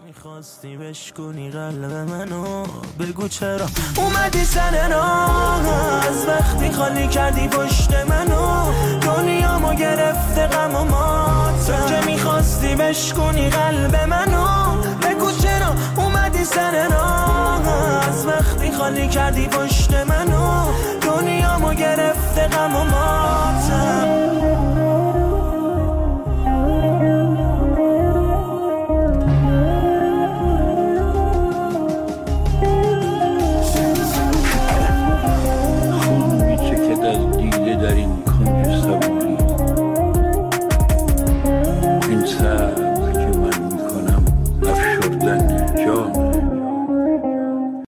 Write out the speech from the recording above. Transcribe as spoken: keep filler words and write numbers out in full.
میخواستی بشکنی قلب منو، بگو چرا اومدی سر راه، از وقتی خالی کردی پشت منو، دنیامو گرفته غم و ماتم، که میخواستی بشکنی قلب منو، بگو چرا اومدی سر راه، از وقتی خالی کردی پشت منو، دنیامو گرفته غم و ماتم.